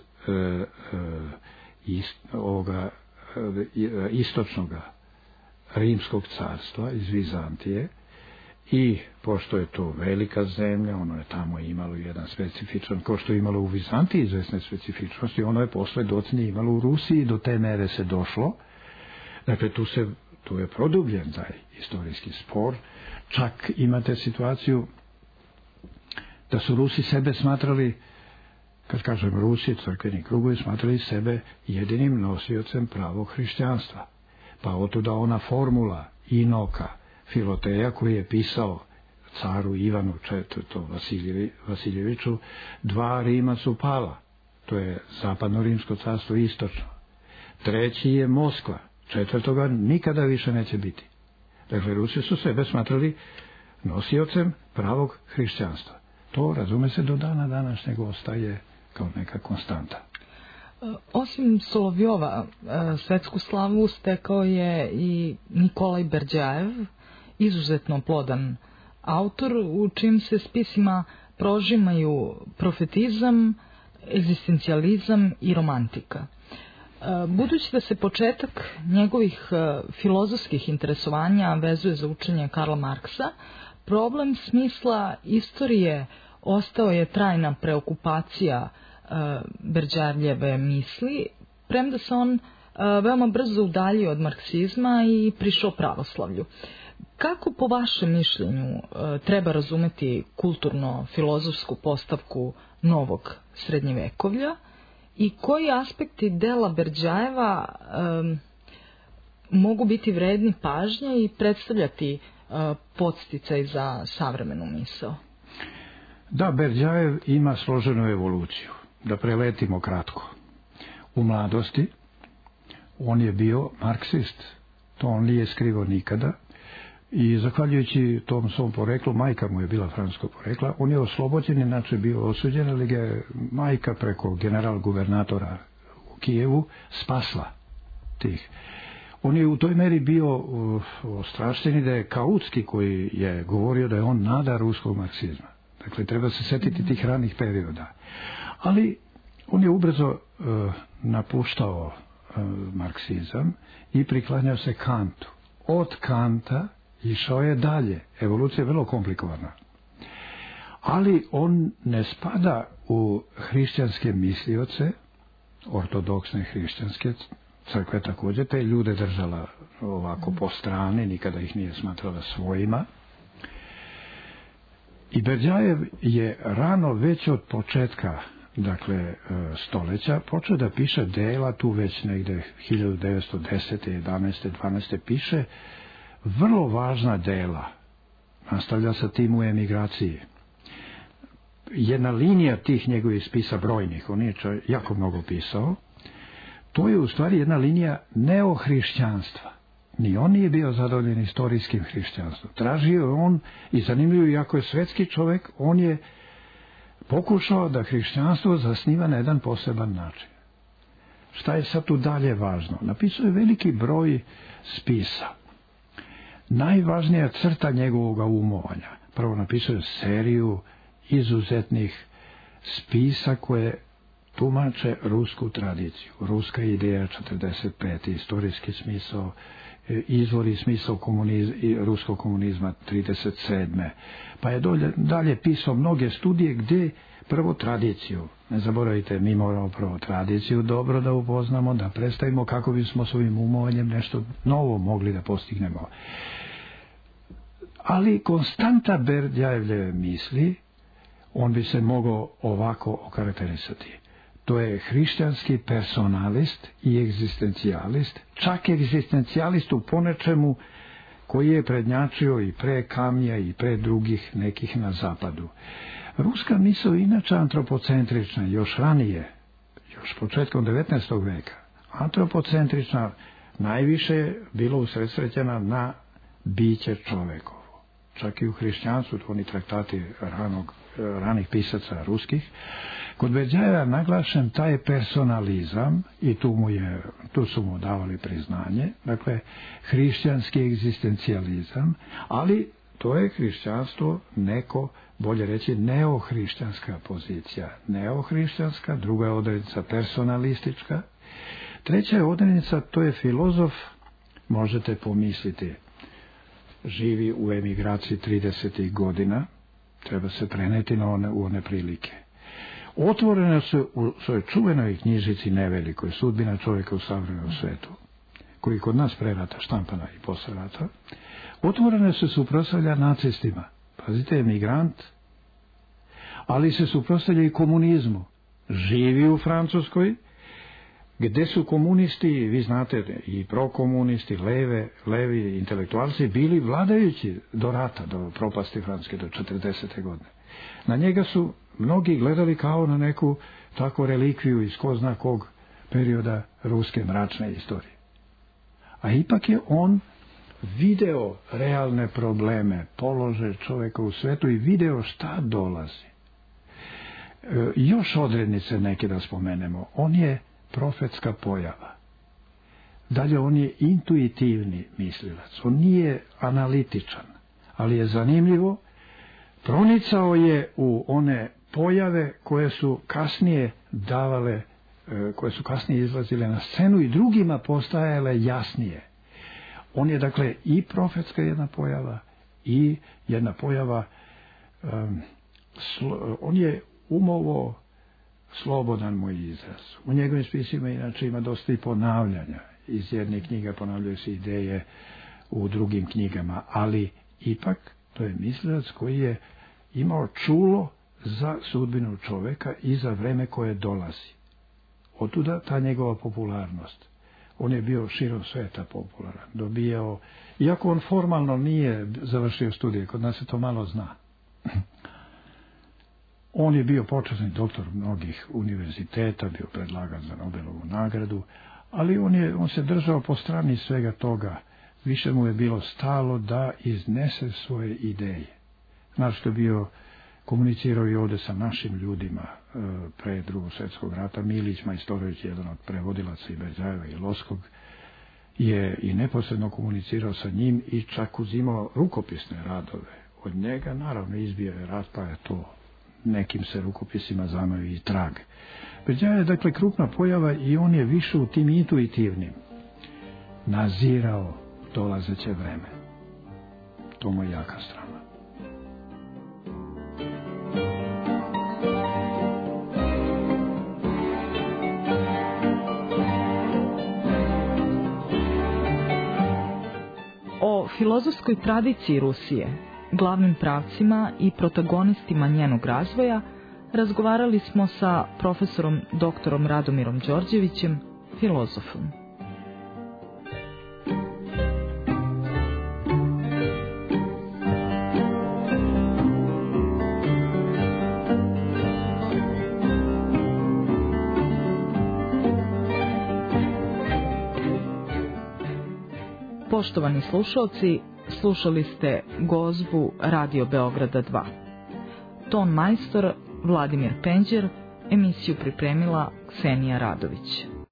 Speaker 3: istočnog rimskog carstva, iz Vizantije, i pošto je to velika zemlja, ono je tamo imalo jedan specifičan, kao što je imalo u Vizantiji izvesne specifičnosti, ono je posle docnije imalo u Rusiji, do te mere se došlo. Dakle, tu je produbljen taj istorijski spor. Čak imate situaciju da su Rusi sebe smatrali, kad kažem Rusi, crkveni krugovi, smatrali sebe jedinim nosiocem pravog hrišćanstva. Pa otuda ona formula Inoka, Filoteja, koji je pisao caru Ivanu IV. Vasiljeviću, 2 Rima su pala. To je zapadno rimsko carstvo i istočno. 3. je Moskva. 4. nikada više neće biti. Dakle, Rusi su sebe smatrali nosiocem pravog hrišćanstva. To, razume se, do dana današnjeg ostaje kao neka konstanta.
Speaker 1: Osim Solovjova, svetsku slavu stekao je i Nikolaj Berdjajev, izuzetno plodan autor, u čijim se spisima prožimaju profetizam, egzistencijalizam i romantika. Budući da se početak njegovih filozofskih interesovanja vezuje za učenje Karla Marksa, problem smisla istorije ostao je trajna preokupacija Berdjajevljeve misli, premda se on veoma brzo udaljio od marksizma i prišao pravoslavlju. Kako po vašem mišljenju treba razumeti kulturno-filozofsku postavku novog srednjevekovlja i koji aspekti dela Berdjajeva mogu biti vredni pažnje i predstavljati podsticaj za savremenu misao?
Speaker 3: Da, Berdjajev ima složenu evoluciju. Da preletimo kratko. U mladosti on je bio marksist. To on nije skrivao nikada. I zahvaljujući tom svom poreklu, majka mu je bila francuskog porekla, on je oslobođen, inače bio osuđen, ali ga je majka preko general-guvernatora u Kijevu spasla tih. On je u toj meri bio ostrašćeni da je Kautski, koji je govorio da je on nada ruskog marksizma. Dakle, treba se setiti tih ranih perioda. Ali on je ubrzo napuštao marksizam i priklanjao se Kantu. Od Kanta išao je dalje. Evolucija je vrlo komplikovana. Ali on ne spada u hrišćanske mislioce, ortodoksne hrišćanske, crkve također, te ljude držala ovako po strani, nikada ih nije smatrala svojima. I Berdjajev je rano, već od početka, dakle, stoljeća, počeo da piše dela, tu već negde 1910. 11. 12. piše vrlo važna dela. Nastavlja sa tim u emigraciji. Jedna linija tih njegovih spisa brojnih, on je jako mnogo pisao, to je u stvari jedna linija neohrišćanstva. Ni on nije bio zadovoljen istorijskim hrišćanstvom. Tražio je on, i zanimljivo, iako je svetski čovjek, on je pokušao da hrišćanstvo zasniva na jedan poseban način. Šta je sad tu dalje važno? Napisao je veliki broj spisa. Najvažnija crta njegovog umovanja. Prvo napisao je seriju izuzetnih spisa koje tumače rusku tradiciju. Ruska ideja 45. istorijski smisao, izvor i smisao ruskog komunizma 37. Pa je dalje pisao mnoge studije gdje prvo tradiciju. Ne zaboravite, mi moramo prvo tradiciju dobro da upoznamo, da predstavimo kako bismo s ovim umovanjem nešto novo mogli da postignemo. Ali konstanta Berdjajevljeve misli, on bi se mogao ovako okarakterisati. To je hrišćanski personalist i egzistencijalist, čak egzistencijalist u ponečemu koji je prednjačio i pre Kamija i pre drugih nekih na zapadu. Ruska misao inače antropocentrična, još ranije, još početkom 19. veka. Antropocentrična najviše bilo usredsređena na biće čovekovo. čak i u hrišćanstvu, oni traktati ranih pisaca ruskih. Kod Berdjajeva naglašen taj personalizam i tu su mu davali priznanje, dakle hrišćanski egzistencijalizam, ali to je hrišćanstvo neko, bolje reći, neohrišćanska pozicija. Neohrišćanska, druga je odrednica personalistička, treća je odrednica, to je filozof, možete pomisliti, živi u emigraciji 30. godina, treba se preneti u one prilike. Otvorene su u svojoj čuvenoj knjižici nevelikoj, Sudbina čovjeka u savremenom svetu, koji kod nas pre rata štampana i posle rata, otvorene se suprotstavlja nacistima. Pazite, emigrant, ali se suprotstavlja i komunizmu. Živi u Francuskoj, gde su komunisti, vi znate, i prokomunisti, levi intelektualci, bili vladajući do rata, do propasti Francuske, do 40. godine. Na njega su mnogi gledali kao na neku takvu relikviju iz ko zna kog perioda ruske mračne istorije. A ipak je on video realne probleme, položaj čovjeka u svetu i video šta dolazi. Još odrednice neke da spomenemo. On je profetska pojava. Dalje, on je intuitivni mislilac. On nije analitičan, ali je zanimljivo, pronicao je u one pojave koje su kasnije davale, koje su kasnije izlazile na scenu i drugima postajale jasnije. On je dakle i profetska jedna pojava i jedna pojava, on je umovo slobodan moj izraz. U njegovim spisima inače ima dosta i ponavljanja. Iz jedne knjige ponavljaju se ideje u drugim knjigama, ali ipak to je mislilac koji je imao čulo za sudbinu čoveka i za vreme koje dolazi. Otuda ta njegova popularnost. On je bio širom sveta popularan, dobijao, iako on formalno nije završio studije, kod nas se to malo zna. On je bio počasni doktor mnogih univerziteta, bio predlagan za Nobelovu nagradu, ali on se držao po strani svega toga. Više mu je bilo stalo da iznese svoje ideje. Znaš što je bio, komunicirao i ovde sa našim ljudima pre Drugog svjetskog rata. Milić Majstorović, jedan od prevodilaca i Berdjajeva i Loskog, je i neposredno komunicirao sa njim i čak uzimao rukopisne radove. Od njega naravno izbio je rat, pa je to nekim se rukopisima zamao i trag. Berdjajev je dakle krupna pojava i on je više u tim intuitivnim nazirao dolazeće vreme. To mu je jaka strana.
Speaker 1: O filozofskoj tradiciji Rusije, glavnim pravcima i protagonistima njenog razvoja razgovarali smo sa profesorom doktorom Radomirom Đorđevićem, filozofom. Poštovani slušalci, slušali ste gozbu Radio Beograda 2. Ton majstor Vladimir Penđer, emisiju pripremila Ksenija Radović.